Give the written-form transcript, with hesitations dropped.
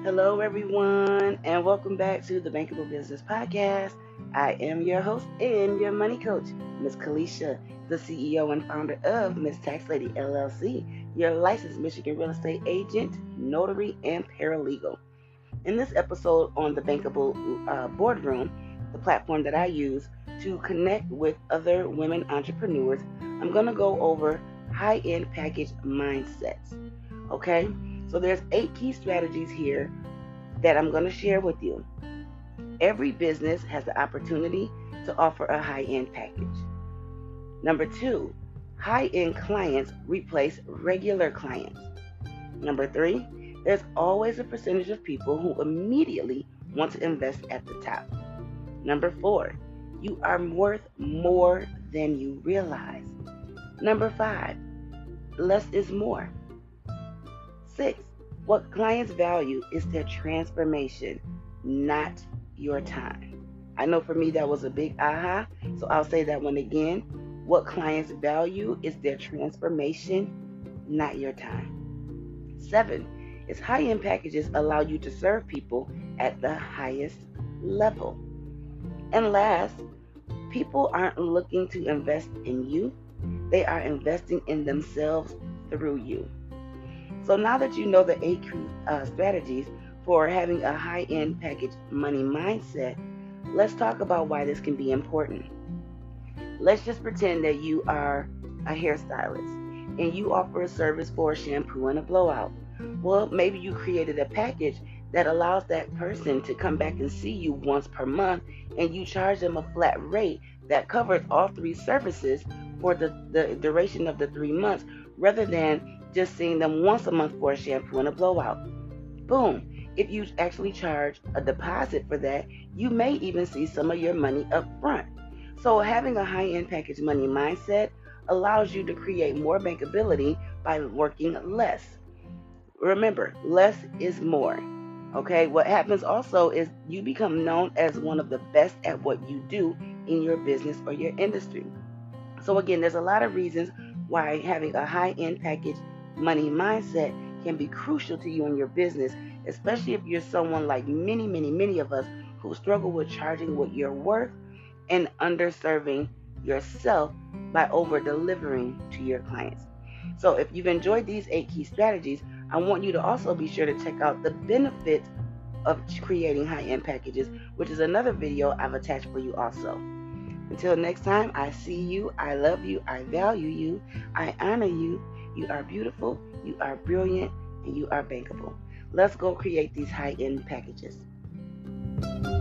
Hello, everyone, and welcome back to the Bankable Business Podcast. I am your host and your money coach, Miss Kalisha, the CEO and founder of Miss Tax Lady LLC, your licensed Michigan real estate agent, notary, and paralegal. In this episode on the Bankable Boardroom, the platform that I use to connect with other women entrepreneurs, I'm going to go over high-end package mindsets. Okay? So there's 8 key strategies here that I'm going to share with you. Every business has the opportunity to offer a high-end package. Number 2, high-end clients replace regular clients. Number 3, there's always a percentage of people who immediately want to invest at the top. Number 4, you are worth more than you realize. Number 5, less is more. 6, what clients value is their transformation, not your time. I know for me that was a big aha, so I'll say that one again. What clients value is their transformation, not your time. 7 is high-end packages allow you to serve people at the highest level. And last, people aren't looking to invest in you. They are investing in themselves through you. So now that you know the 8 strategies for having a high-end package money mindset, let's talk about why this can be important. Let's just pretend that you are a hairstylist and you offer a service for a shampoo and a blowout. Well, maybe you created a package that allows that person to come back and see you once per month, and you charge them a flat rate that covers all 3 services for the duration of the 3 months, rather than just seeing them once a month for a shampoo and a blowout. Boom. If you actually charge a deposit for that, you may even see some of your money up front. So having a high-end package money mindset allows you to create more bankability by working less. Remember, less is more. Okay, what happens also is you become known as one of the best at what you do in your business or your industry. So again, there's a lot of reasons why having a high-end package money mindset can be crucial to you in your business, especially if you're someone like many of us who struggle with charging what you're worth and underserving yourself by over-delivering to your clients. So if you've enjoyed these 8 key strategies, I want you to also be sure to check out the benefits of creating high-end packages, which is another video I've attached for you also. Until next time, I see you, I love you, I value you, I honor you. You are beautiful, you are brilliant, and you are bankable. Let's go create these high-end packages.